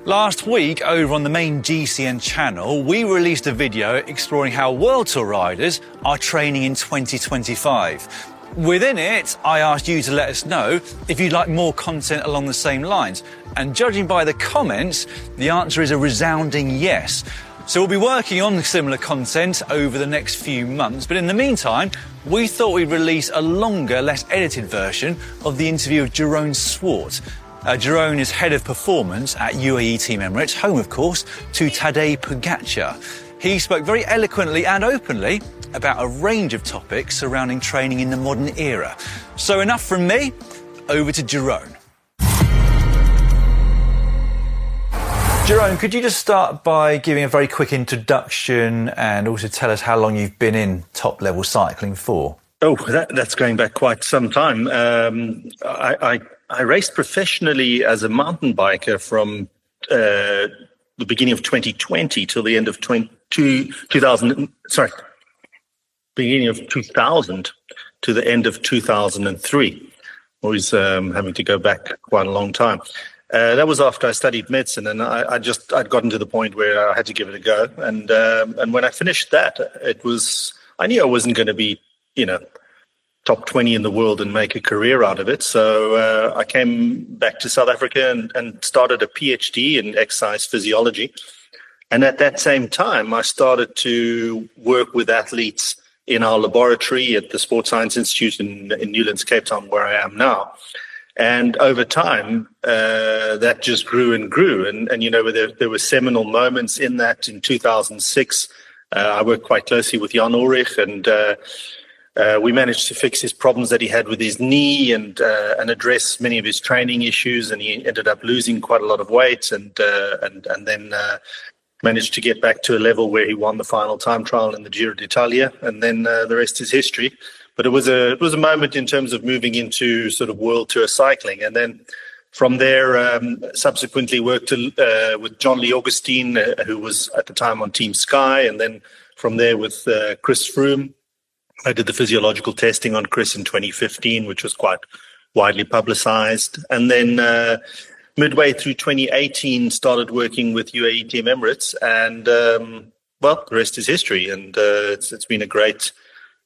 Last week, over on the main GCN channel, we released a video exploring how World Tour riders are training in 2025. Within it, I asked you to let us know if you'd like more content along the same lines. And judging by the comments, the answer is a resounding yes. So we'll be working on similar content over the next few months. But in the meantime, we thought we'd release a longer, less edited version of the interview of Jeroen Swart. Jeroen is head of performance at UAE Team Emirates, home, of course, to Tadej Pogacar. He spoke very eloquently and openly about a range of topics surrounding training in the modern era. So enough from me, over to Jeroen. Jeroen, could you just start by giving a very quick introduction and also tell us how long you've been in top-level cycling for? Oh, that's going back quite some time. I raced professionally as a mountain biker from the beginning of 2020 till the end of 2000 to the end of 2003. Always having to go back quite a long time. That was after I studied medicine, and I'd gotten to the point where I had to give it a go. And when I finished that, I knew I wasn't going to be, top 20 in the world and make a career out of it. So I came back to South Africa and started a PhD in exercise physiology. And at that same time, I started to work with athletes in our laboratory at the Sports Science Institute in Newlands, Cape Town, where I am now. And over time, that just grew and grew. And there were seminal moments in that. In 2006, I worked quite closely with Jan Ullrich, and we managed to fix his problems that he had with his knee and address many of his training issues. And he ended up losing quite a lot of weight and then managed to get back to a level where he won the final time trial in the Giro d'Italia. And then the rest is history. But it was a moment in terms of moving into sort of world tour cycling. And then from there, subsequently worked with John Lee Augustine, who was at the time on Team Sky. And then from there with Chris Froome. I did the physiological testing on Chris in 2015, which was quite widely publicized. And then midway through 2018, started working with UAE Team Emirates. And, the rest is history. And it's been a great,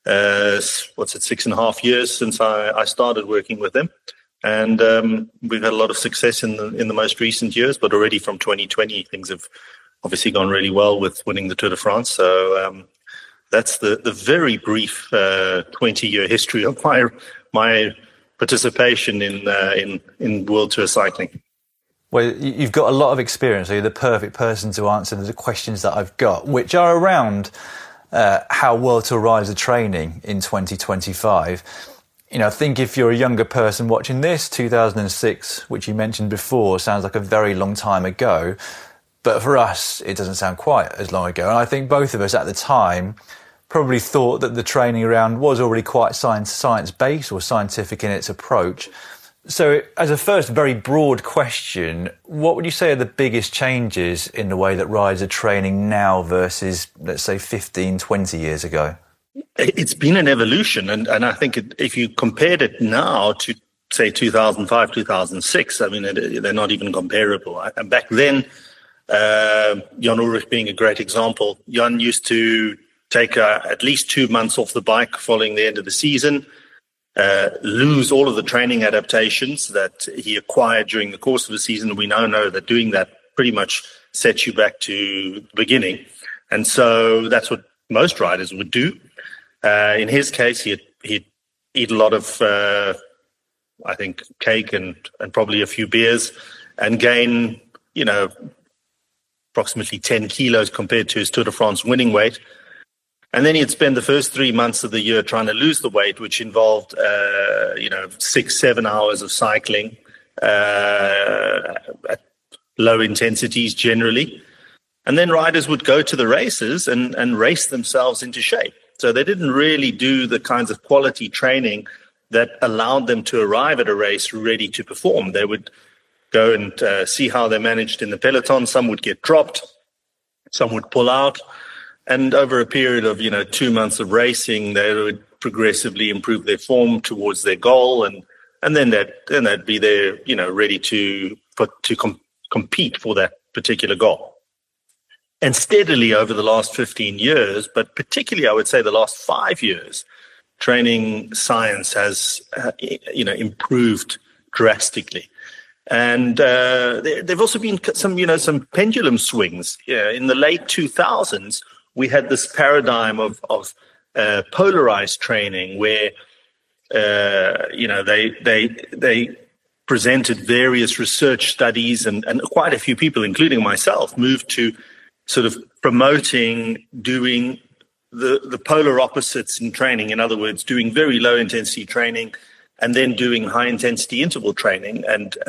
6.5 years since I started working with them. And we've had a lot of success in the most recent years. But already from 2020, things have obviously gone really well with winning the Tour de France. So that's the very brief 20-year history of my participation in World Tour cycling. Well, you've got a lot of experience, so you're the perfect person to answer the questions that I've got, which are around how World Tour riders are training in 2025. I think if you're a younger person watching this, 2006, which you mentioned before, sounds like a very long time ago. But for us, it doesn't sound quite as long ago. And I think both of us at the time probably thought that the training around was already quite science-based or scientific in its approach. So as a first very broad question, what would you say are the biggest changes in the way that riders are training now versus, let's say, 15, 20 years ago? It's been an evolution. And I think if you compared it now to, say, 2005, 2006, I mean, they're not even comparable. And back then, Jan Ullrich being a great example, Jan used to take at least 2 months off the bike following the end of the season, lose all of the training adaptations that he acquired during the course of the season. We now know that doing that pretty much sets you back to the beginning. And so that's what most riders would do. In his case, he'd eat a lot of, I think, cake and probably a few beers and gain, approximately 10 kilos compared to his Tour de France winning weight. And then he'd spend the first 3 months of the year trying to lose the weight, which involved, 6-7 hours of cycling at low intensities generally. And then riders would go to the races and race themselves into shape. So they didn't really do the kinds of quality training that allowed them to arrive at a race ready to perform. They would go and see how they managed in the peloton. Some would get dropped, some would pull out. And over a period of, 2 months of racing, they would progressively improve their form towards their goal. And then they'd be there, ready to compete for that particular goal. And steadily over the last 15 years, but particularly I would say the last 5 years, training science has, improved drastically. And there've also been some pendulum swings. In the late 2000s, we had this paradigm of polarized training where, they presented various research studies and quite a few people, including myself, moved to sort of promoting doing the polar opposites in training. In other words, doing very low intensity training and then doing high intensity interval training. And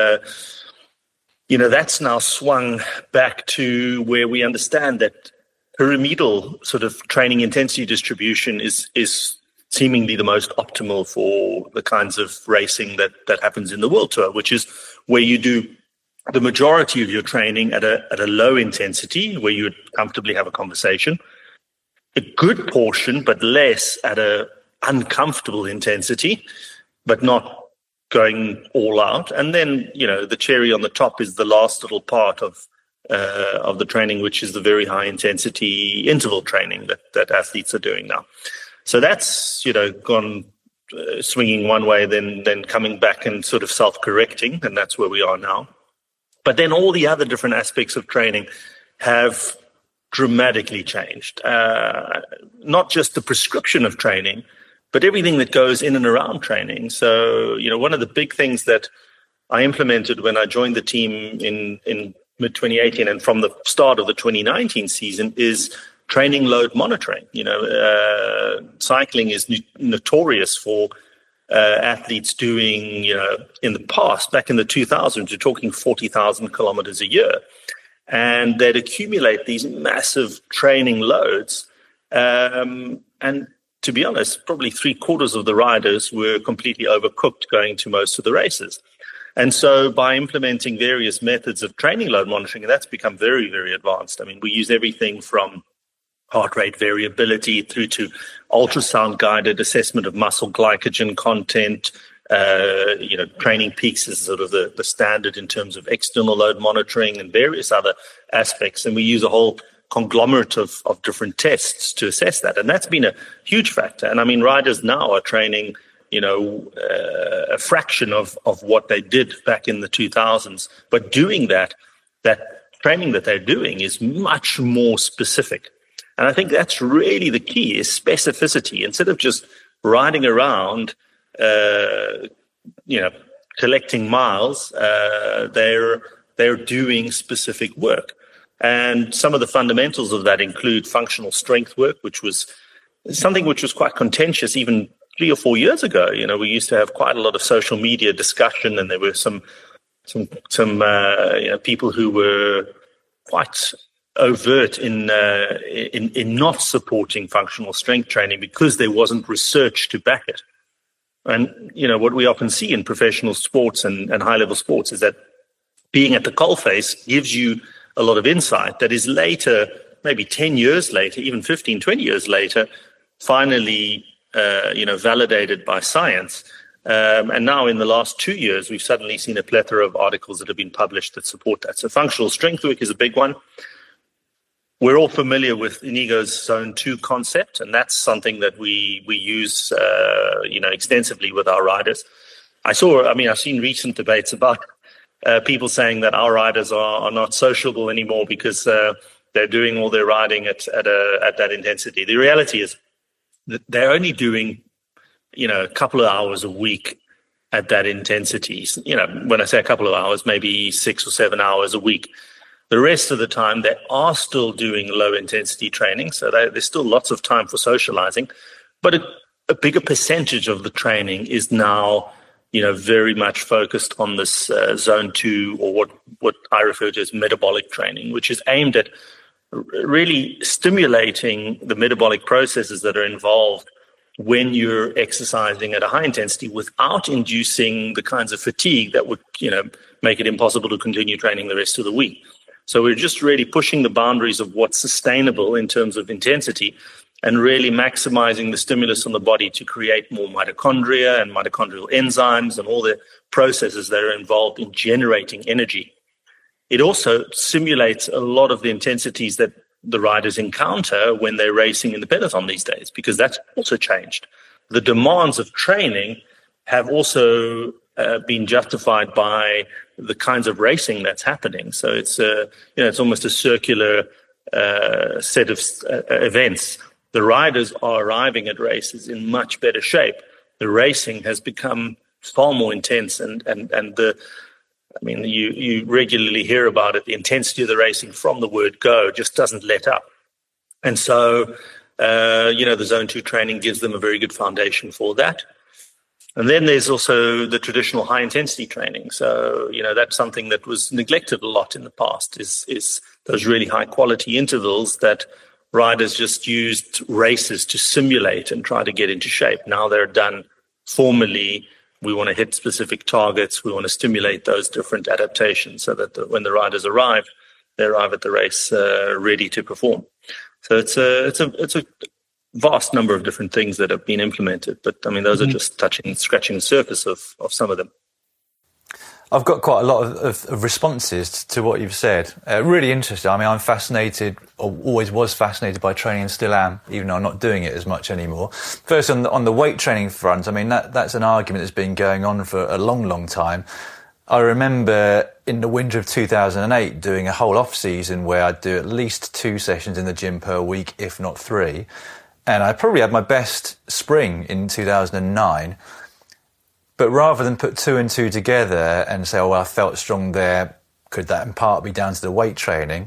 that's now swung back to where we understand that pyramidal sort of training intensity distribution is seemingly the most optimal for the kinds of racing that happens in the World Tour, which is where you do the majority of your training at a low intensity, where you would comfortably have a conversation, a good portion, but less at a uncomfortable intensity, but not going all out. And then, the cherry on the top is the last little part of the training, which is the very high intensity interval training that athletes are doing now. So that's, gone swinging one way, then coming back and sort of self-correcting, and that's where we are now. But then all the other different aspects of training have dramatically changed. Not just the prescription of training, but everything that goes in and around training. So, one of the big things that I implemented when I joined the team in mid-2018 and from the start of the 2019 season is training load monitoring. Cycling is notorious for athletes doing, in the past, back in the 2000s, you're talking 40,000 kilometers a year. And they'd accumulate these massive training loads. And to be honest, probably 3/4 of the riders were completely overcooked going to most of the races. And so by implementing various methods of training load monitoring, that's become very, very advanced. I mean, we use everything from heart rate variability through to ultrasound-guided assessment of muscle glycogen content. Training peaks is sort of the standard in terms of external load monitoring and various other aspects. And we use a whole conglomerate of different tests to assess that. And that's been a huge factor. And I mean, riders now are training, a fraction of what they did back in the 2000s. But doing that training that they're doing is much more specific. And I think that's really the key, is specificity. Instead of just riding around, collecting miles, they're doing specific work. And some of the fundamentals of that include functional strength work, which was something which was quite contentious even 3 or 4 years ago. We used to have quite a lot of social media discussion, and there were some people who were quite overt in not supporting functional strength training because there wasn't research to back it. And, what we often see in professional sports and high-level sports is that being at the coalface gives you a lot of insight that is later, maybe 10 years later, even 15, 20 years later, finally, validated by science. And now in the last 2 years, we've suddenly seen a plethora of articles that have been published that support that. So functional strength work is a big one. We're all familiar with Inigo's Zone 2 concept, and that's something that we use, extensively with our riders. I've seen recent debates about people saying that our riders are not sociable anymore because they're doing all their riding at that intensity. The reality is that they're only doing, a couple of hours a week at that intensity. When I say a couple of hours, maybe 6 or 7 hours a week. The rest of the time, they are still doing low-intensity training, so there's still lots of time for socializing. But a bigger percentage of the training is now, very much focused on this Zone 2, or what I refer to as metabolic training, which is aimed at really stimulating the metabolic processes that are involved when you're exercising at a high intensity without inducing the kinds of fatigue that would, make it impossible to continue training the rest of the week. So we're just really pushing the boundaries of what's sustainable in terms of intensity and really maximizing the stimulus on the body to create more mitochondria and mitochondrial enzymes and all the processes that are involved in generating energy. it also simulates a lot of the intensities that the riders encounter when they're racing in the peloton these days, because that's also changed. The demands of training have also been justified by the kinds of racing that's happening. So it's almost a circular set of events. The riders are arriving at races in much better shape. The racing has become far more intense, and you regularly hear about it. The intensity of the racing from the word go just doesn't let up. And so, the Zone 2 training gives them a very good foundation for that. And then there's also the traditional high-intensity training. So, that's something that was neglected a lot in the past, is those really high-quality intervals that riders just used races to simulate and try to get into shape. Now they're done formally. We want to hit specific targets. We want to stimulate those different adaptations so that when the riders arrive, they arrive at the race ready to perform. So it's a vast number of different things that have been implemented. But those are just scratching the surface of some of them. I've got quite a lot of responses to what you've said. Really interesting. I'm fascinated, or always was fascinated by training and still am, even though I'm not doing it as much anymore. First, on the weight training front, that's an argument that's been going on for a long, long time. I remember in the winter of 2008 doing a whole off-season where I'd do at least 2 sessions in the gym per week, if not 3. And I probably had my best spring in 2009. But rather than put 2 and 2 together and say, I felt strong there, could that in part be down to the weight training?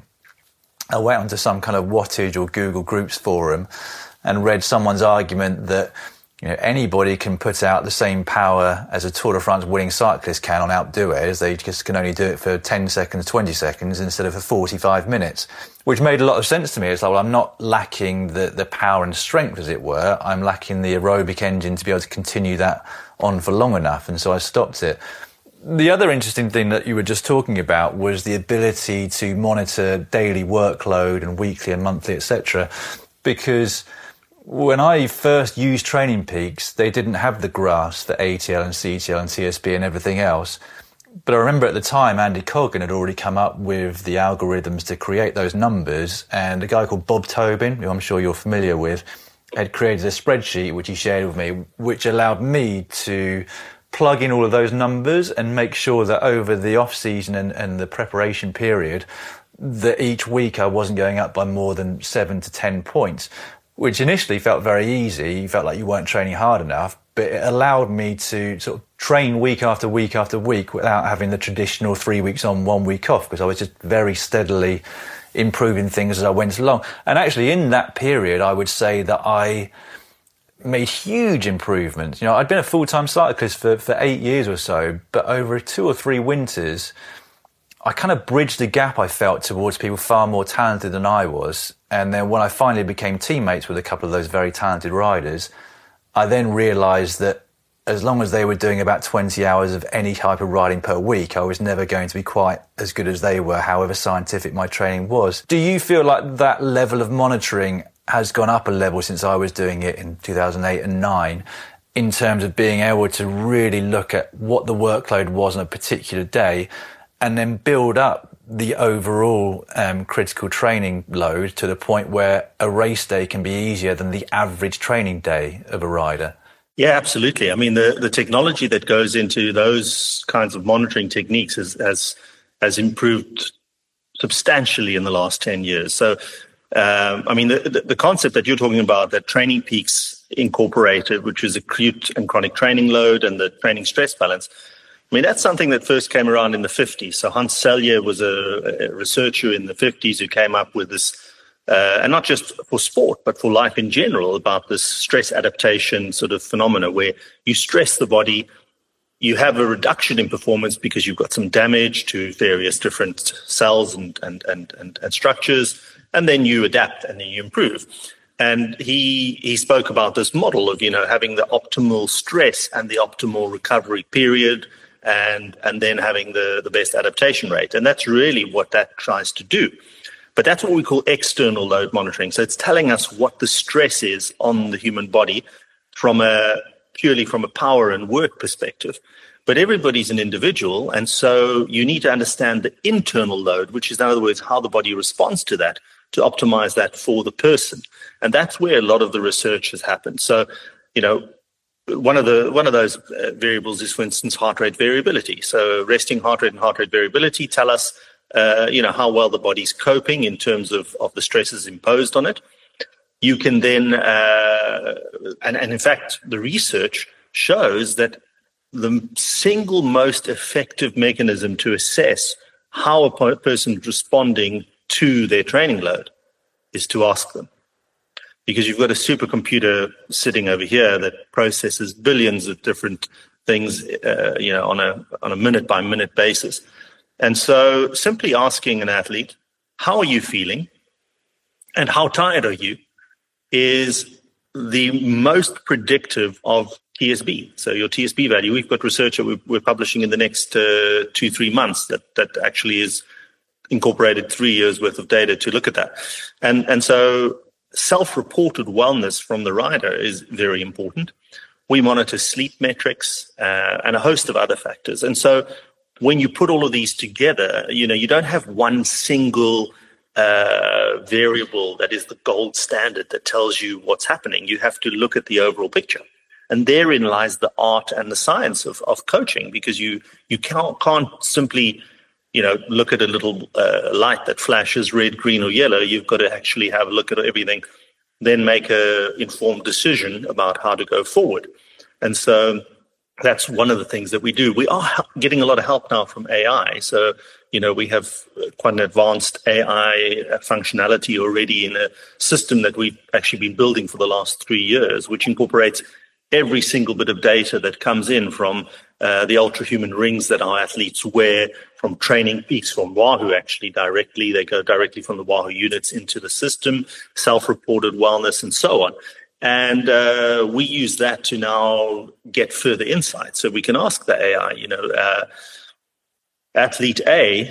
I went onto some kind of wattage or Google Groups forum and read someone's argument that anybody can put out the same power as a Tour de France winning cyclist can on Alpe They just can only do it for 10 seconds, 20 seconds instead of for 45 minutes, which made a lot of sense to me. It's like, I'm not lacking the power and strength, as it were. I'm lacking the aerobic engine to be able to continue that on for long enough, and so I stopped it. The other interesting thing that you were just talking about was the ability to monitor daily workload and weekly and monthly, etc. Because when I first used Training Peaks, they didn't have the graphs for ATL and CTL and TSB and everything else. But I remember at the time, Andy Coggan had already come up with the algorithms to create those numbers, and a guy called Bob Tobin, who I'm sure you're familiar with, had created a spreadsheet which he shared with me, which allowed me to plug in all of those numbers and make sure that over the off-season and the preparation period, that each week I wasn't going up by more than 7 to 10 points, which initially felt very easy. You felt like you weren't training hard enough, but it allowed me to sort of train week after week after week without having the traditional 3 weeks on, 1 week off, because I was just very steadily improving things as I went along. And actually in that period, I would say that I made huge improvements. I'd been a full-time cyclist for 8 years or so, but over 2 or 3 winters, I kind of bridged the gap I felt towards people far more talented than I was. And then when I finally became teammates with a couple of those very talented riders, I then realised that as long as they were doing about 20 hours of any type of riding per week, I was never going to be quite as good as they were, however scientific my training was. Do you feel like that level of monitoring has gone up a level since I was doing it in 2008 and 9 in terms of being able to really look at what the workload was on a particular day and then build up the overall critical training load to the point where a race day can be easier than the average training day of a rider? Yeah, absolutely. The technology that goes into those kinds of monitoring techniques has improved substantially in the last 10 years. So, the concept that you're talking about, that Training Peaks incorporated, which is acute and chronic training load and the training stress balance, that's something that first came around in the 50s. So Hans Selye was a researcher in the 50s who came up with this, and not just for sport, but for life in general, about this stress adaptation sort of phenomena where you stress the body, you have a reduction in performance because you've got some damage to various different cells and structures, and then you adapt and then you improve. And he spoke about this model of, having the optimal stress and the optimal recovery period, and then having the best adaptation rate. And that's really what that tries to do. But that's what we call external load monitoring. So it's telling us what the stress is on the human body purely from a power and work perspective. But everybody's an individual, and so you need to understand the internal load, which is, in other words, how the body responds to that, to optimize that for the person. And that's where a lot of the research has happened. So, one of those variables is, for instance, heart rate variability. So resting heart rate and heart rate variability tell us, how well the body's coping in terms of the stresses imposed on it. You can then, and in fact, the research shows that the single most effective mechanism to assess how a person is responding to their training load is to ask them. Because you've got a supercomputer sitting over here that processes billions of different things, on a minute-by-minute basis. And so simply asking an athlete, how are you feeling and how tired are you, is the most predictive of TSB. So your TSB value, we've got research that we're publishing in the next 2-3 months that actually is incorporated 3 years worth of data to look at that. And so self-reported wellness from the rider is very important. We monitor sleep metrics and a host of other factors. And so when you put all of these together, you don't have one single variable that is the gold standard that tells you what's happening. You have to look at the overall picture. And therein lies the art and the science of coaching, because you can't simply look at a little light that flashes red, green, or yellow. You've got to actually have a look at everything, then make an informed decision about how to go forward. And so that's one of the things that we do. We are getting a lot of help now from AI. So, we have quite an advanced AI functionality already in a system that we've actually been building for the last 3 years, which incorporates every single bit of data that comes in from the ultra-human rings that our athletes wear, from training peaks from Wahoo, actually directly. They go directly from the Wahoo units into the system, self-reported wellness, and so on. And we use that to now get further insight. So we can ask the AI, athlete A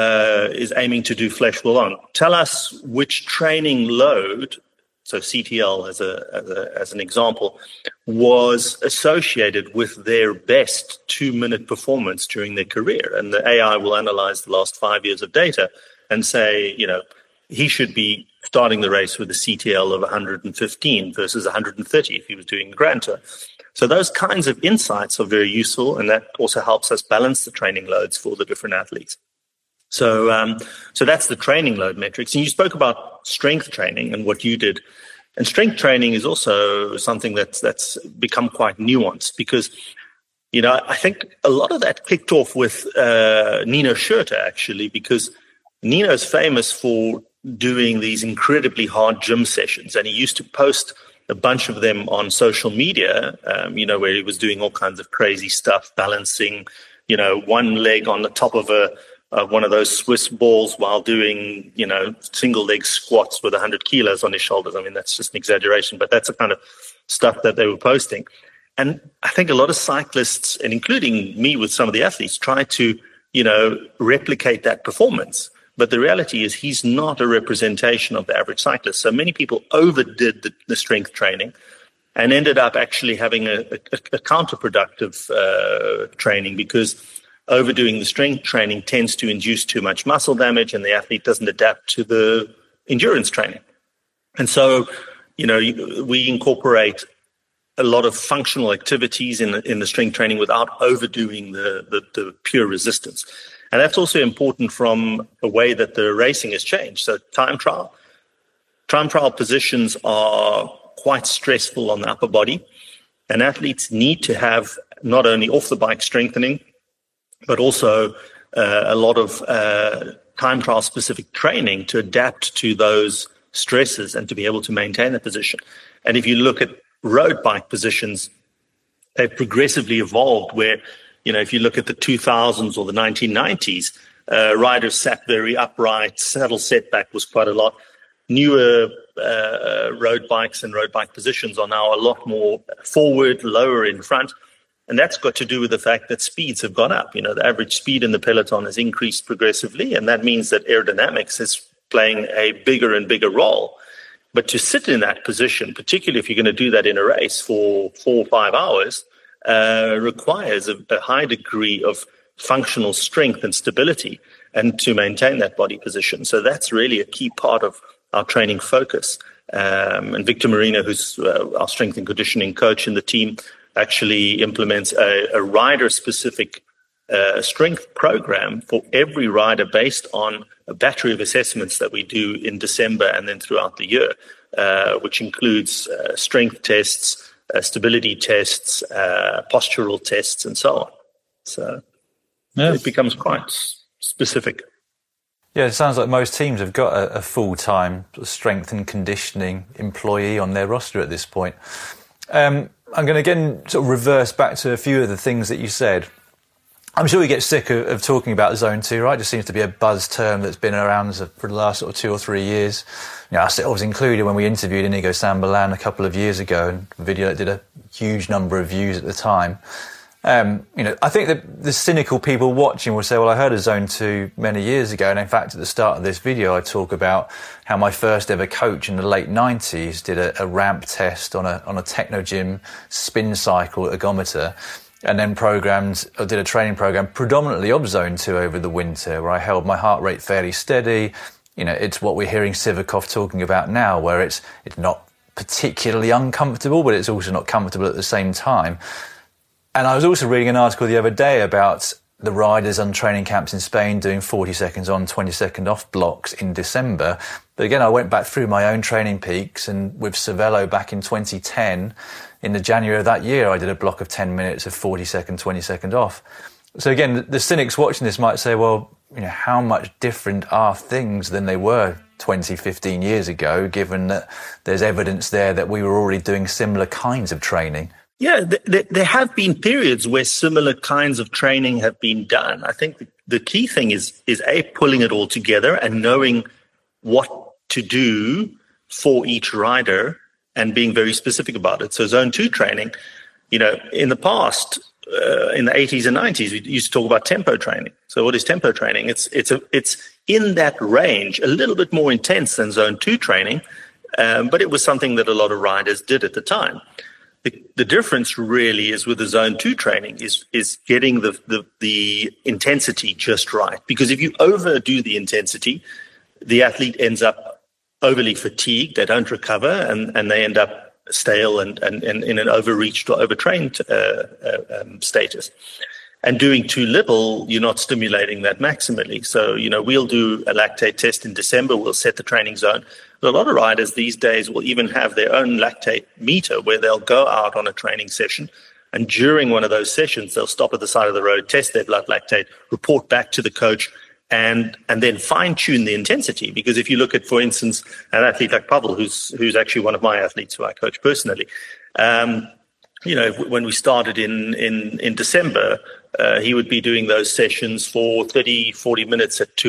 is aiming to do flesh pull on. Tell us which training load, so CTL as an example, was associated with their best 2-minute performance during their career. And the AI will analyze the last 5 years of data and say, he should be starting the race with a CTL of 115 versus 130 if he was doing the Grand Tour. So those kinds of insights are very useful, and that also helps us balance the training loads for the different athletes. So that's the training load metrics. And you spoke about strength training and what you did. And strength training is also something that's become quite nuanced, because, I think a lot of that kicked off with Nino Schurter, actually, because Nino's famous for doing these incredibly hard gym sessions. And he used to post a bunch of them on social media, where he was doing all kinds of crazy stuff, balancing, one leg on the top of one of those Swiss balls while doing, single leg squats with 100 kilos on his shoulders. I mean, that's just an exaggeration, but that's the kind of stuff that they were posting. And I think a lot of cyclists, and including me with some of the athletes, try to, replicate that performance. But the reality is he's not a representation of the average cyclist. So many people overdid the strength training and ended up actually having a counterproductive training, because overdoing the strength training tends to induce too much muscle damage, and the athlete doesn't adapt to the endurance training. And so, we incorporate a lot of functional activities in the strength training without overdoing the pure resistance. And that's also important from the way that the racing has changed. So time trial positions are quite stressful on the upper body, and athletes need to have not only off the bike strengthening, but also a lot of time trial specific training to adapt to those stresses and to be able to maintain that position. And if you look at road bike positions, they've progressively evolved where, if you look at the 2000s or the 1990s, riders sat very upright, saddle setback was quite a lot. Newer road bikes and road bike positions are now a lot more forward, lower in front. And that's got to do with the fact that speeds have gone up. The average speed in the peloton has increased progressively, and that means that aerodynamics is playing a bigger and bigger role. But to sit in that position, particularly if you're going to do that in a race for 4 or 5 hours, requires a high degree of functional strength and stability, and to maintain that body position. So that's really a key part of our training focus. And Victor Marino, who's our strength and conditioning coach in the team, actually implements a rider-specific strength program for every rider based on a battery of assessments that we do in December and then throughout the year, which includes strength tests, stability tests, postural tests, and so on. So it becomes quite specific. Yeah, it sounds like most teams have got a full-time strength and conditioning employee on their roster at this point. I'm going to again sort of reverse back to a few of the things that you said. I'm sure you get sick of talking about Zone 2, right? It just seems to be a buzz term that's been around for the last sort of 2 or 3 years. You know, I was included when we interviewed Inigo Sambalan a couple of years ago, and a video that did a huge number of views at the time. You know, I think that the cynical people watching will say, well, I heard of Zone 2 many years ago. And in fact, at the start of this video, I talk about how my first ever coach in the late 90s did a ramp test on a Technogym spin cycle ergometer, and then did a training program predominantly of Zone 2 over the winter, where I held my heart rate fairly steady. You know, it's what we're hearing Sivakov talking about now, where it's not particularly uncomfortable, but it's also not comfortable at the same time. And I was also reading an article the other day about the riders on training camps in Spain doing 40 seconds on, 20 second off blocks in December. But again, I went back through my own training peaks, and with Cervelo back in 2010, in the January of that year, I did a block of 10 minutes of 40 second, 20 second off. So again, the cynics watching this might say, well, you know, how much different are things than they were 20, 15 years ago, given that there's evidence there that we were already doing similar kinds of training? Yeah, there have been periods where similar kinds of training have been done. I think the key thing is pulling it all together and knowing what to do for each rider and being very specific about it. So Zone 2 training, you know, in the past, in the 80s and 90s, we used to talk about tempo training. So what is tempo training? It's in that range, a little bit more intense than Zone 2 training, but it was something that a lot of riders did at the time. The difference really is with the Zone 2 training is getting the intensity just right. Because if you overdo the intensity, the athlete ends up overly fatigued, they don't recover, and they end up stale and in an overreached or overtrained status. And doing too little, you're not stimulating that maximally. So, you know, we'll do a lactate test in December, we'll set the training zone. But a lot of riders these days will even have their own lactate meter where they'll go out on a training session, and during one of those sessions, they'll stop at the side of the road, test their blood lactate, report back to the coach, and then fine-tune the intensity. Because if you look at, for instance, an athlete like Pavel, who's actually one of my athletes who I coach personally, you know, when we started in December, he would be doing those sessions for 30, 40 minutes at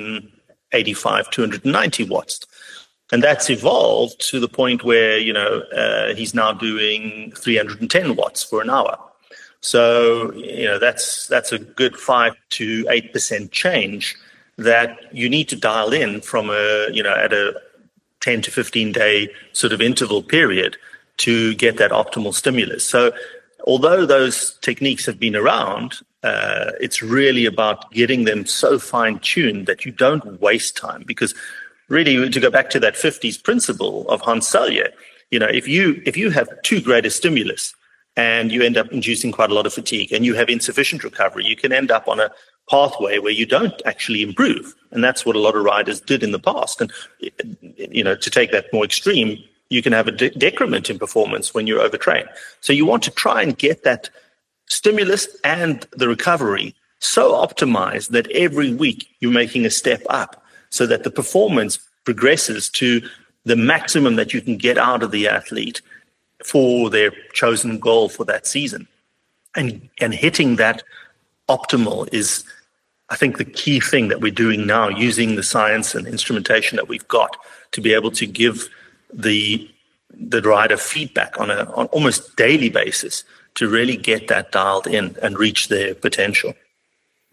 285, 290 watts. And that's evolved to the point where, you know, he's now doing 310 watts for an hour. So, you know, that's a good 5 to 8% change that you need to dial in from at a 10 to 15 day sort of interval period to get that optimal stimulus. So although those techniques have been around, it's really about getting them so fine-tuned that you don't waste time. Because really, to go back to that 50s principle of Hans Selye, you know, if you have too great a stimulus and you end up inducing quite a lot of fatigue and you have insufficient recovery, you can end up on a pathway where you don't actually improve. And that's what a lot of riders did in the past. And, you know, to take that more extreme, you can have a decrement in performance when you're overtrained. So you want to try and get that stimulus and the recovery so optimized that every week you're making a step up so that the performance progresses to the maximum that you can get out of the athlete for their chosen goal for that season. And hitting that optimal is, I think, the key thing that we're doing now, using the science and instrumentation that we've got to be able to give the rider feedback on almost daily basis to really get that dialed in and reach their potential.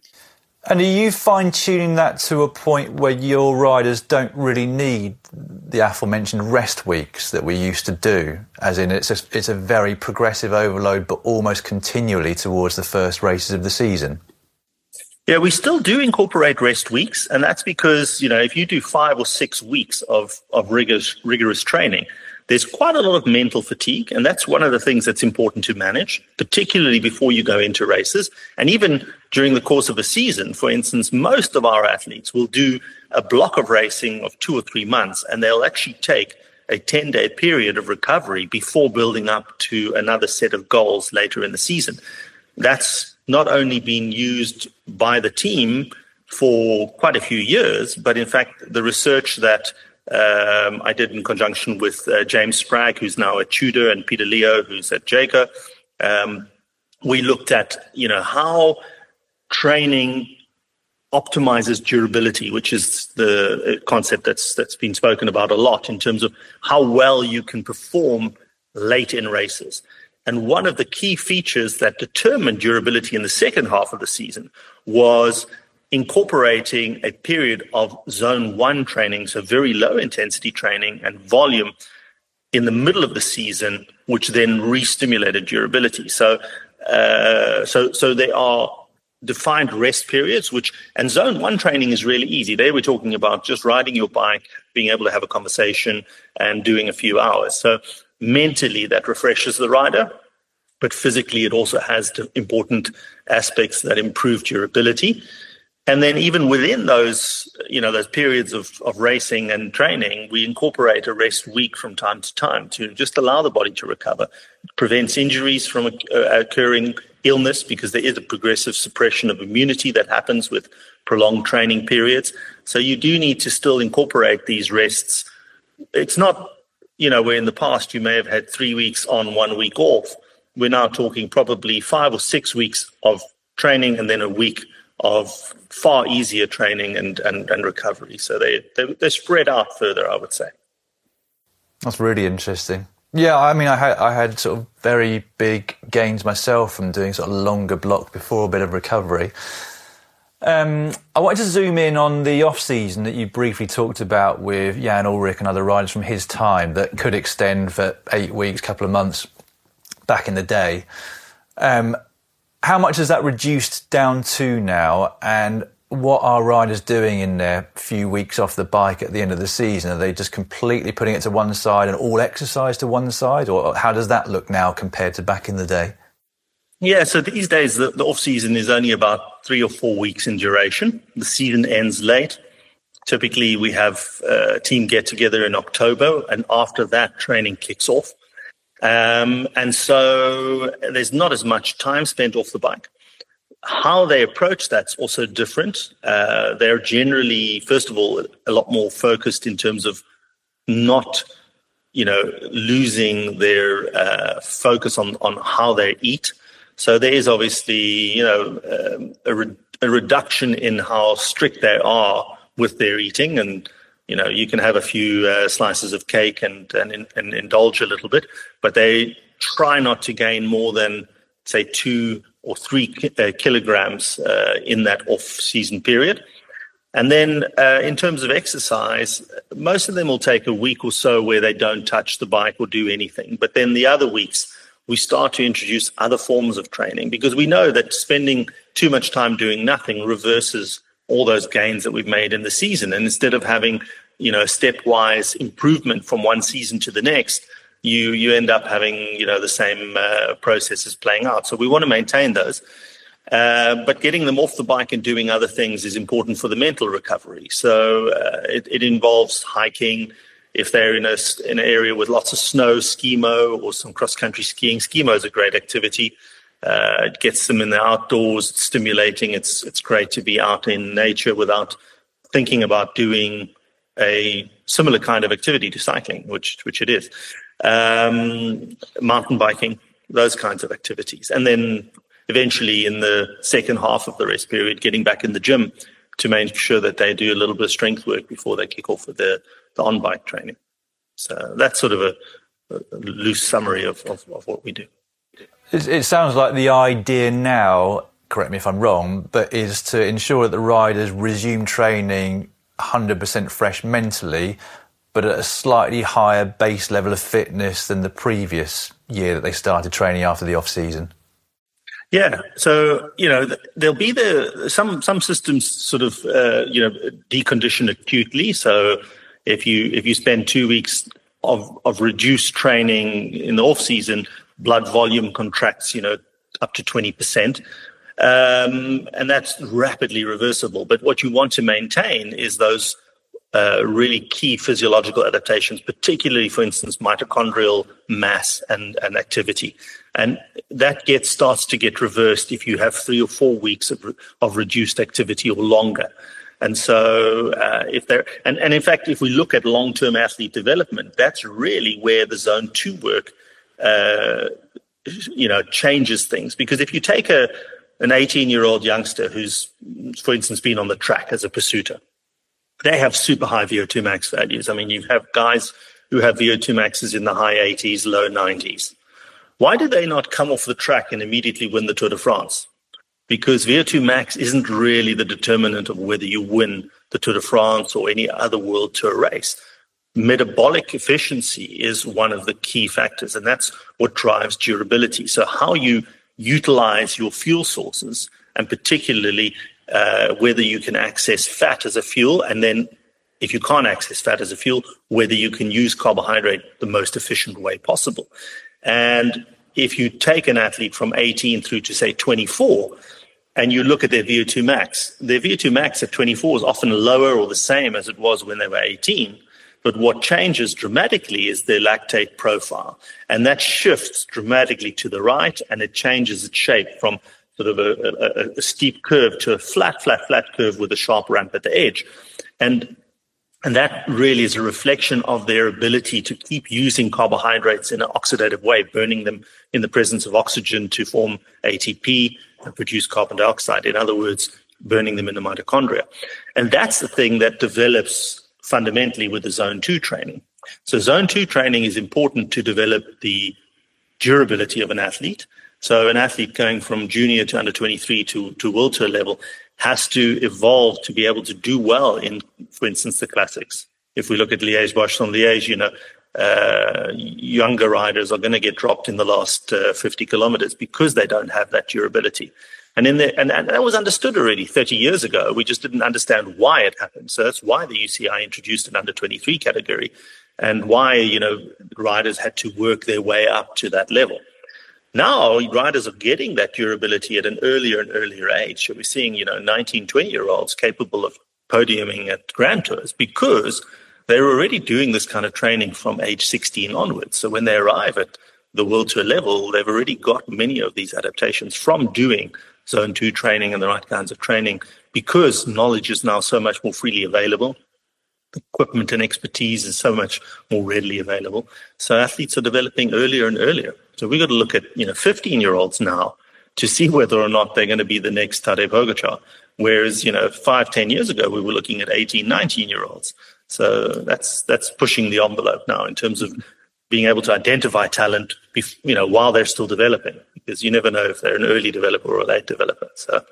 And are you fine-tuning that to a point where your riders don't really need the aforementioned rest weeks that we used to do, as in it's a very progressive overload, but almost continually towards the first races of the season? Yeah, we still do incorporate rest weeks, and that's because, if you do 5 or 6 weeks of rigorous training, there's quite a lot of mental fatigue, and that's one of the things that's important to manage, particularly before you go into races. And even during the course of a season, for instance, most of our athletes will do a block of racing of 2 or 3 months, and they'll actually take a 10-day period of recovery before building up to another set of goals later in the season. That's not only been used by the team for quite a few years, but in fact, the research that I did in conjunction with James Spragg, who's now at Tudor, and Peter Leo, who's at Jaeger, we looked at, how training optimizes durability, which is the concept that's been spoken about a lot in terms of how well you can perform late in races. And one of the key features that determined durability in the second half of the season was incorporating a period of zone 1 training, so very low intensity training and volume in the middle of the season, which then re-stimulated durability. So there are defined rest periods, and zone 1 training is really easy. There we're talking about just riding your bike, being able to have a conversation and doing a few hours. So mentally that refreshes the rider, but physically it also has important aspects that improve durability. And then even within those periods of racing and training, we incorporate a rest week from time to time to just allow the body to recover. It prevents injuries from occurring, illness, because there is a progressive suppression of immunity that happens with prolonged training periods. So you do need to still incorporate these rests. It's not, where in the past you may have had 3 weeks on, 1 week off. We're now talking probably 5 or 6 weeks of training and then a week of far easier training and recovery. So they're spread out further, I would say. That's really interesting. Yeah, I mean, I had sort of very big gains myself from doing sort of longer block before a bit of recovery. I wanted to zoom in on the off-season that you briefly talked about with Jan Ullrich and other riders from his time that could extend for 8 weeks, couple of months back in the day. How much has that reduced down to now, and what are riders doing in their few weeks off the bike at the end of the season? Are they just completely putting it to one side and all exercise to one side, or how does that look now compared to back in the day? Yeah, so these days the off-season is only about 3 or 4 weeks in duration. The season ends late. Typically we have a team get-together in October, and after that training kicks off. And so there's not as much time spent off the bike. How they approach that's also different. They're generally, first of all, a lot more focused in terms of not, losing their focus on how they eat. So there is obviously, a reduction in how strict they are with their eating, and you can have a few slices of cake and indulge a little bit, but they try not to gain more than, say, 2 or 3 kilograms in that off-season period. And then in terms of exercise, most of them will take a week or so where they don't touch the bike or do anything. But then the other weeks, we start to introduce other forms of training, because we know that spending too much time doing nothing reverses all those gains that we've made in the season. And instead of having, stepwise improvement from one season to the next, you end up having, the same processes playing out. So we want to maintain those. But getting them off the bike and doing other things is important for the mental recovery. So it involves hiking. If they're in an area with lots of snow, skimo, or some cross-country skiing. Skimo is a great activity. It gets them in the outdoors. It's stimulating. It's great to be out in nature without thinking about doing a similar kind of activity to cycling, which it is. Mountain biking, those kinds of activities. And then eventually in the second half of the rest period, getting back in the gym to make sure that they do a little bit of strength work before they kick off with the on-bike training. So that's sort of a loose summary of what we do. It sounds like the idea now, correct me if I'm wrong, but is to ensure that the riders resume training 100% fresh mentally, but at a slightly higher base level of fitness than the previous year that they started training after the off-season? Yeah, so there'll be some systems sort of decondition acutely. So if you spend 2 weeks of reduced training in the off season, blood volume contracts up to 20%, and that's rapidly reversible. But what you want to maintain is those really key physiological adaptations, particularly, for instance, mitochondrial mass and activity. And that starts to get reversed if you have 3 or 4 weeks of reduced activity or longer. And so and in fact, if we look at long-term athlete development, that's really where the Zone 2 work, changes things. Because if you take an 18-year-old youngster who's, for instance, been on the track as a pursuiter, they have super high VO2 max values. I mean, you have guys who have VO2 maxes in the high 80s, low 90s. Why do they not come off the track and immediately win the Tour de France? Because VO2 max isn't really the determinant of whether you win the Tour de France or any other World Tour race. Metabolic efficiency is one of the key factors, and that's what drives durability. So how you utilize your fuel sources, and particularly whether you can access fat as a fuel, and then if you can't access fat as a fuel, whether you can use carbohydrate the most efficient way possible. And if you take an athlete from 18 through to, say, 24, and you look at their VO2 max at 24 is often lower or the same as it was when they were 18. But what changes dramatically is their lactate profile. And that shifts dramatically to the right, and it changes its shape from sort of a steep curve to a flat curve with a sharp ramp at the edge. And that really is a reflection of their ability to keep using carbohydrates in an oxidative way, burning them in the presence of oxygen to form ATP and produce carbon dioxide. In other words, burning them in the mitochondria. And that's the thing that develops fundamentally with the Zone 2 training. So Zone 2 training is important to develop the durability of an athlete. So an athlete going from junior to under 23 to World Tour level has to evolve to be able to do well in, for instance, the classics. If we look at Liège-Bastogne-Liège, younger riders are going to get dropped in the last 50 kilometers because they don't have that durability. And that was understood already 30 years ago. We just didn't understand why it happened. So that's why the UCI introduced an under 23 category, and why, riders had to work their way up to that level. Now, riders are getting that durability at an earlier and earlier age. So we're seeing, 19, 20-year-olds capable of podiuming at Grand Tours because they're already doing this kind of training from age 16 onwards. So when they arrive at the World Tour level, they've already got many of these adaptations from doing Zone 2 training and the right kinds of training, because knowledge is now so much more freely available. Equipment and expertise is so much more readily available. So athletes are developing earlier and earlier. So we've got to look at 15-year-olds now to see whether or not they're going to be the next Tadej Pogačar. Whereas 5-10 years ago we were looking at 18, 19-year-olds. So that's pushing the envelope now in terms of being able to identify talent, while they're still developing, because you never know if they're an early developer or a late developer. So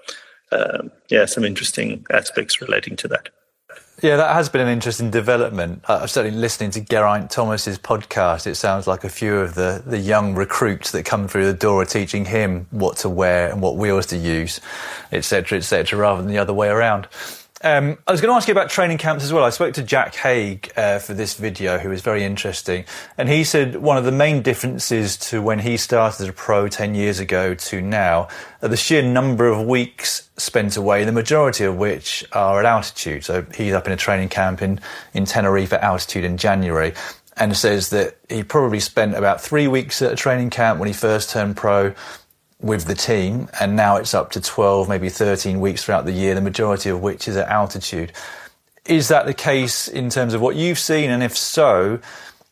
some interesting aspects relating to that. Yeah, that has been an interesting development. I've certainly listening to Geraint Thomas's podcast. It sounds like a few of the young recruits that come through the door are teaching him what to wear and what wheels to use, et cetera, rather than the other way around. I was going to ask you about training camps as well. I spoke to Jack Haig for this video, who was very interesting. And he said one of the main differences to when he started as a pro 10 years ago to now are the sheer number of weeks spent away, the majority of which are at altitude. So he's up in a training camp in Tenerife at altitude in January, and says that he probably spent about 3 weeks at a training camp when he first turned pro with the team, and now it's up to 12, maybe 13 weeks throughout the year, the majority of which is at altitude. Is that the case in terms of what you've seen? And if so,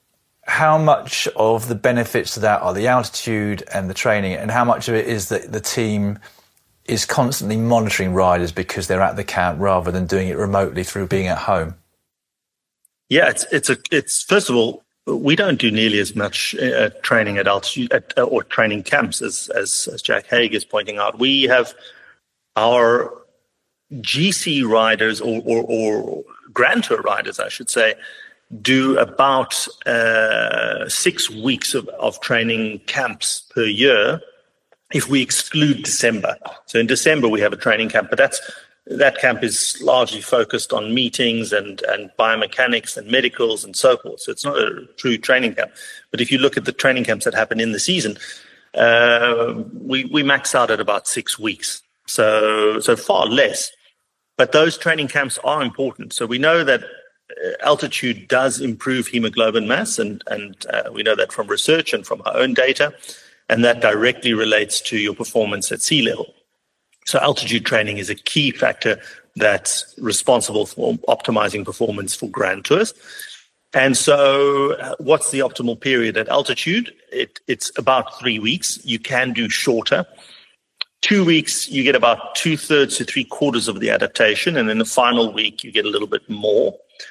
how much of the benefits to that are the altitude and the training, and how much of it is that the team is constantly monitoring riders because they're at the camp rather than doing it remotely through being at home? Yeah, it's first of all, we don't do nearly as much training at altitude or training camps as Jack Haig is pointing out. We have our GC riders or Grand Tour riders, I should say, do about 6 weeks of training camps per year if we exclude December. So in December, we have a training camp, but that camp is largely focused on meetings and biomechanics and medicals and so forth. So it's not a true training camp. But if you look at the training camps that happen in the season, we max out at about 6 weeks. So far less. But those training camps are important. So we know that altitude does improve hemoglobin mass, and we know that from research and from our own data, and that directly relates to your performance at sea level. So altitude training is a key factor that's responsible for optimizing performance for Grand Tours. And so what's the optimal period at altitude? It's about 3 weeks. You can do shorter. 2 weeks, you get about 2/3 to 3/4 of the adaptation. And in the final week, you get a little bit more.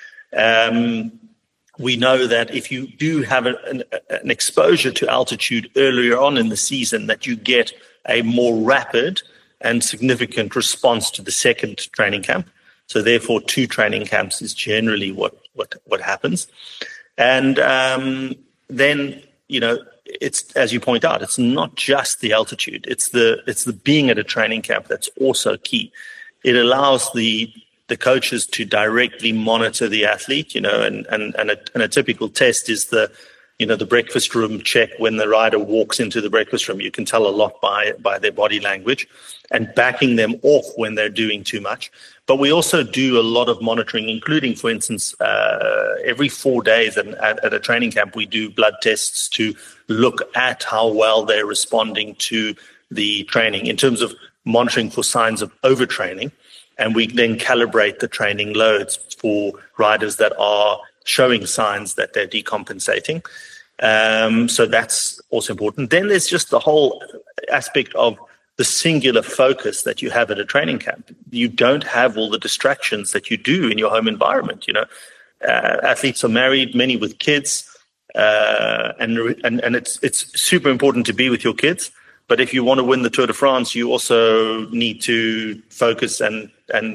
We know that if you do have an exposure to altitude earlier on in the season, that you get a more rapid and significant response to the second training camp. So therefore, 2 training camps is generally what happens. And then, it's, as you point out, it's not just the altitude. It's the being at a training camp that's also key. It allows the coaches to directly monitor the athlete, and a typical test is the breakfast room check. When the rider walks into the breakfast room, you can tell a lot by their body language, and backing them off when they're doing too much. But we also do a lot of monitoring, including, for instance, every 4 days at a training camp, we do blood tests to look at how well they're responding to the training in terms of monitoring for signs of overtraining. And we then calibrate the training loads for riders that are showing signs that they're decompensating. So that's also important. Then there's just the whole aspect of the singular focus that you have at a training camp. You don't have all the distractions that you do in your home environment. Athletes are married, many with kids, and it's super important to be with your kids. But if you want to win the Tour de France, you also need to focus and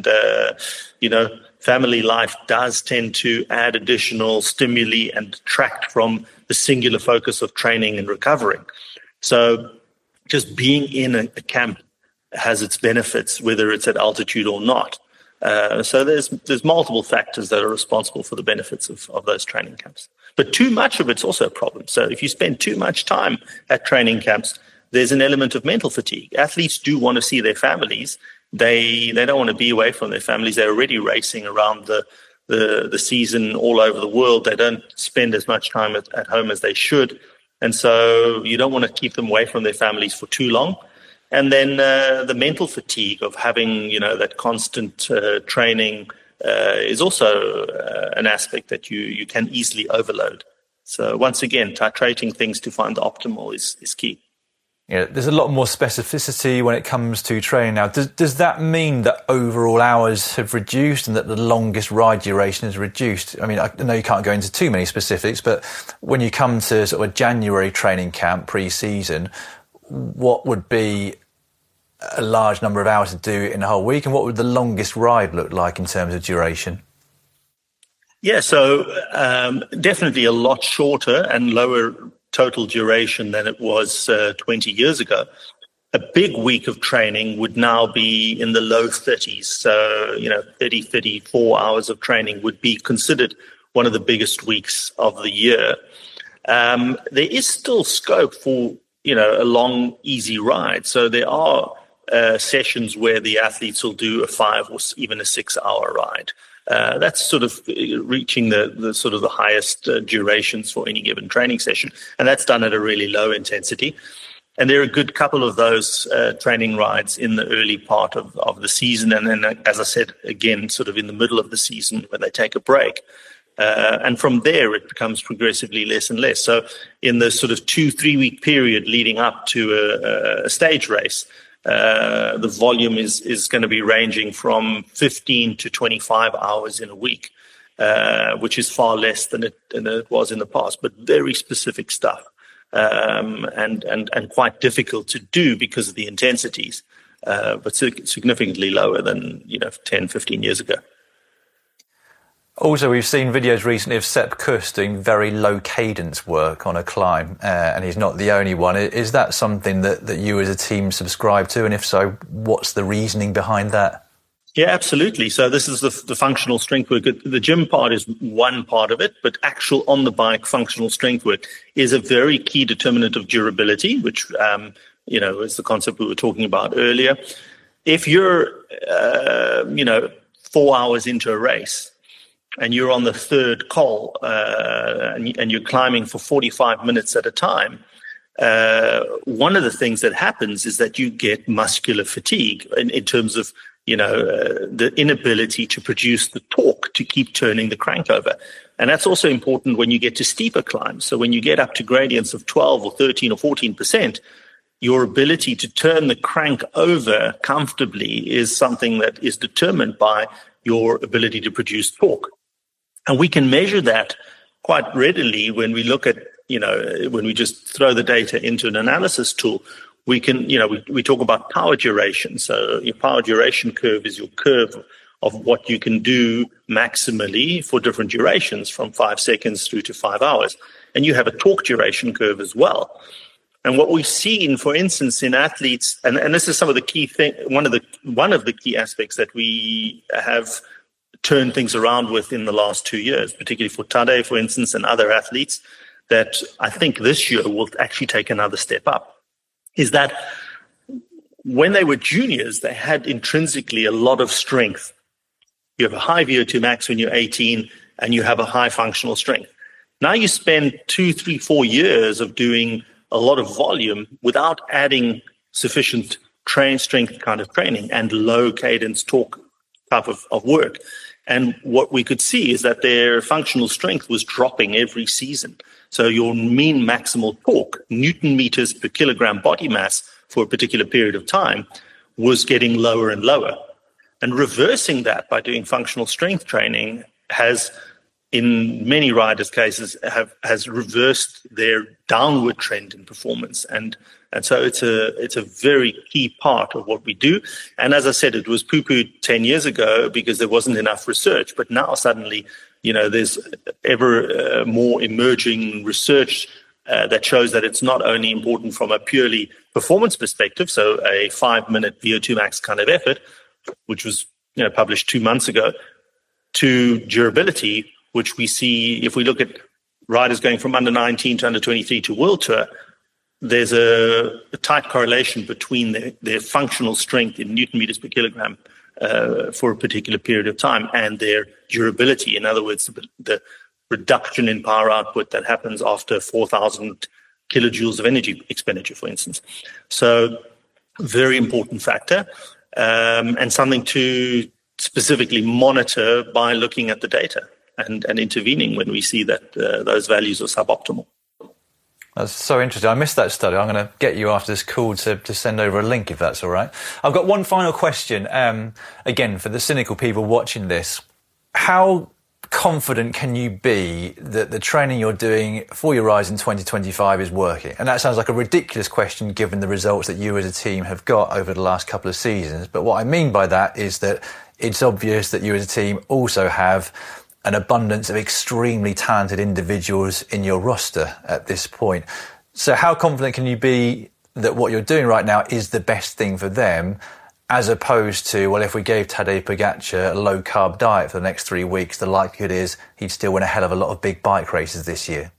family life does tend to add additional stimuli and detract from the singular focus of training and recovering. So just being in a camp has its benefits, whether it's at altitude or not. So there's multiple factors that are responsible for the benefits of those training camps. But too much of it's also a problem. So if you spend too much time at training camps, there's an element of mental fatigue. Athletes do want to see their families. They don't want to be away from their families. They're already racing around the season all over the world. They don't spend as much time at home as they should. And so you don't want to keep them away from their families for too long. And then the mental fatigue of having, that constant training is also an aspect that you can easily overload. So once again, titrating things to find the optimal is key. Yeah, there's a lot more specificity when it comes to training now. Does that mean that overall hours have reduced and that the longest ride duration is reduced? I mean, I know you can't go into too many specifics, but when you come to sort of a January training camp pre-season, what would be a large number of hours to do in a whole week, and what would the longest ride look like in terms of duration? Yeah, so definitely a lot shorter and lower total duration than it was 20 years ago. A big week of training would now be in the low 30s. So, 30, 34 hours of training would be considered one of the biggest weeks of the year. There is still scope for, a long, easy ride. So there are sessions where the athletes will do a 5 or even a 6 hour ride. That's sort of reaching the sort of the highest durations for any given training session. And that's done at a really low intensity. And there are a good couple of those training rides in the early part of the season. And then, as I said, again, sort of in the middle of the season when they take a break. And from there, it becomes progressively less and less. So in the sort of 2-3 week period leading up to a stage race, the volume is going to be ranging from 15 to 25 hours in a week, which is far less than it was in the past, but very specific stuff, and quite difficult to do because of the intensities, but significantly lower than 10, 15 years ago. Also, we've seen videos recently of Sepp Kuss doing very low cadence work on a climb, and he's not the only one. Is that something that you as a team subscribe to? And if so, what's the reasoning behind that? Yeah, absolutely. So this is the functional strength work. The gym part is one part of it, but actual on the bike functional strength work is a very key determinant of durability, which, is the concept we were talking about earlier. If you're, 4 hours into a race, and you're on the third col, and you're climbing for 45 minutes at a time, one of the things that happens is that you get muscular fatigue in terms of, the inability to produce the torque to keep turning the crank over. And that's also important when you get to steeper climbs. So when you get up to gradients of 12 or 13 or 14%, your ability to turn the crank over comfortably is something that is determined by your ability to produce torque. And we can measure that quite readily when we look at, when we just throw the data into an analysis tool. We can, we talk about power duration. So your power duration curve is your curve of what you can do maximally for different durations from 5 seconds through to 5 hours. And you have a torque duration curve as well. And what we've seen, for instance, in athletes, and this is some of the key thing, one of the key aspects that we have turned things around with in the last 2 years, particularly for Tadej, for instance, and other athletes, that I think this year will actually take another step up, is that when they were juniors, they had intrinsically a lot of strength. You have a high VO2 max when you're 18, and you have a high functional strength. Now you spend 2, 3, 4 years of doing a lot of volume without adding sufficient strength kind of training and low cadence torque type of work. And what we could see is that their functional strength was dropping every season. So your mean maximal torque, Newton meters per kilogram body mass for a particular period of time, was getting lower and lower. And reversing that by doing functional strength training has, in many riders' cases, has reversed their downward trend in performance. And so it's a very key part of what we do. And as I said, it was poo-pooed 10 years ago because there wasn't enough research. But now suddenly, there's ever more emerging research that shows that it's not only important from a purely performance perspective, so a 5-minute VO2 max kind of effort, which was published 2 months ago, to durability, which we see if we look at riders going from under 19 to under 23 to World Tour. There's a tight correlation between their functional strength in Newton meters per kilogram for a particular period of time and their durability. In other words, the reduction in power output that happens after 4,000 kilojoules of energy expenditure, for instance. So very important factor, and something to specifically monitor by looking at the data and intervening when we see that those values are suboptimal. That's so interesting. I missed that study. I'm going to get you after this call to send over a link if that's all right. I've got one final question. Again, for the cynical people watching this, how confident can you be that the training you're doing for your Rise in 2025 is working? And that sounds like a ridiculous question given the results that you as a team have got over the last couple of seasons. But what I mean by that is that it's obvious that you as a team also have an abundance of extremely talented individuals in your roster at this point. So how confident can you be that what you're doing right now is the best thing for them, as opposed to, well, if we gave Tadej Pogačar a low-carb diet for the next 3 weeks, the likelihood is he'd still win a hell of a lot of big bike races this year?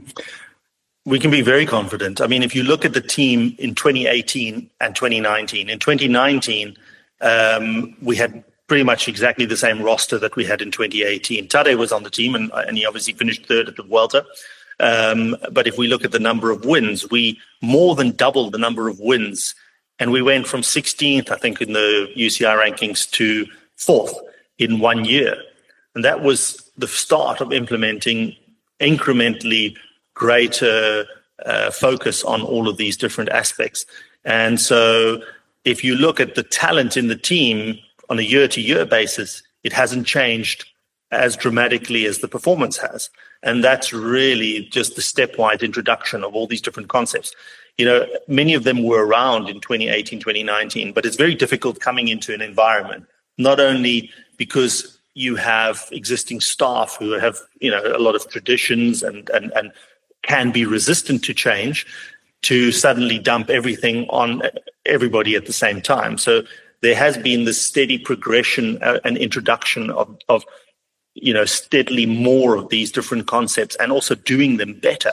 We can be very confident. I mean, if you look at the team in 2018 and 2019, in 2019, we had pretty much exactly the same roster that we had in 2018. Tadej was on the team, and he obviously finished third at the Vuelta. But if we look at the number of wins, we more than doubled the number of wins. And we went from 16th, I think, in the UCI rankings to 4th in 1 year. And that was the start of implementing incrementally greater focus on all of these different aspects. And so if you look at the talent in the team on a year-to-year basis, it hasn't changed as dramatically as the performance has. And that's really just the stepwise introduction of all these different concepts. Many of them were around in 2018, 2019, but it's very difficult coming into an environment, not only because you have existing staff who have, a lot of traditions and can be resistant to change, to suddenly dump everything on everybody at the same time. So there has been this steady progression and introduction of steadily more of these different concepts and also doing them better.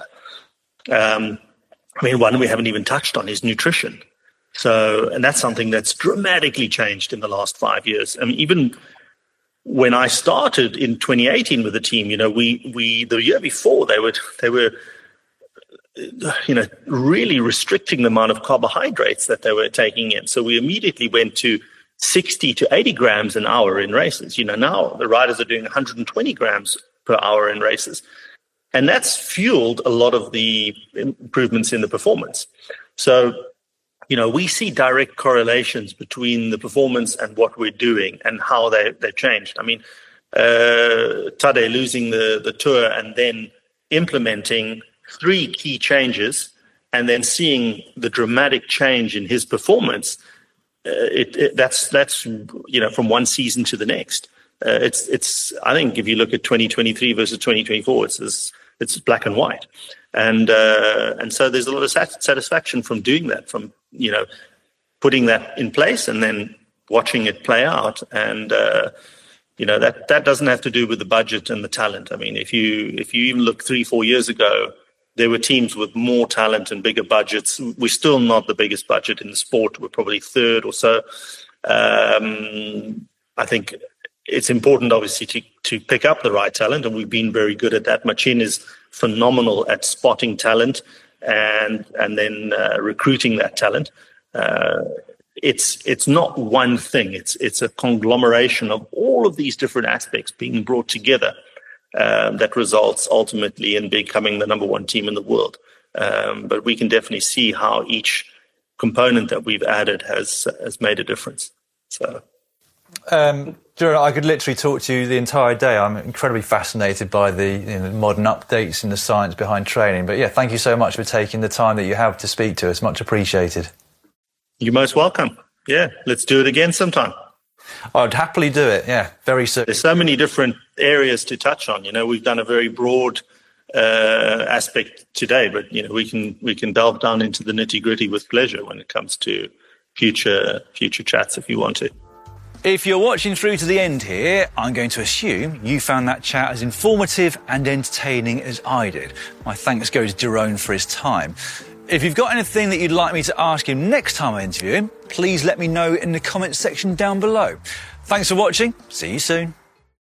One we haven't even touched on is nutrition. So, and that's something that's dramatically changed in the last 5 years. Even when I started in 2018 with the team, the year before they were really restricting the amount of carbohydrates that they were taking in. So we immediately went to 60 to 80 grams an hour in races. Now the riders are doing 120 grams per hour in races. And that's fueled a lot of the improvements in the performance. So, we see direct correlations between the performance and what we're doing and how they've changed. Tadej losing the Tour and then implementing 3 key changes and then seeing the dramatic change in his performance, that's from one season to the next. It's I think if you look at 2023 versus 2024, it's black and white, and so there's a lot of satisfaction from doing that, from putting that in place and then watching it play out, and that doesn't have to do with the budget and the talent. If you even look 3-4 years ago, there were teams with more talent and bigger budgets. We're still not the biggest budget in the sport. We're probably third or so. I think it's important, obviously, to pick up the right talent, and we've been very good at that. Machin is phenomenal at spotting talent and then recruiting that talent. It's not one thing. It's a conglomeration of all of these different aspects being brought together that results ultimately in becoming the number one team in the world. But we can definitely see how each component that we've added has made a difference. So. Geraint, I could literally talk to you the entire day. I'm incredibly fascinated by the modern updates and the science behind training. But thank you so much for taking the time that you have to speak to us. Much appreciated. You're most welcome. Yeah, let's do it again sometime. I'd happily do it. Yeah, very soon. There's so many different areas to touch on. We've done a very broad aspect today, but we can delve down into the nitty-gritty with pleasure when it comes to future chats if you want to. If you're watching through to the end here, I'm going to assume you found that chat as informative and entertaining as I did. My thanks goes to Geraint for his time. If you've got anything that you'd like me to ask him next time I interview him, please let me know in the comments section down below. Thanks for watching. See you soon.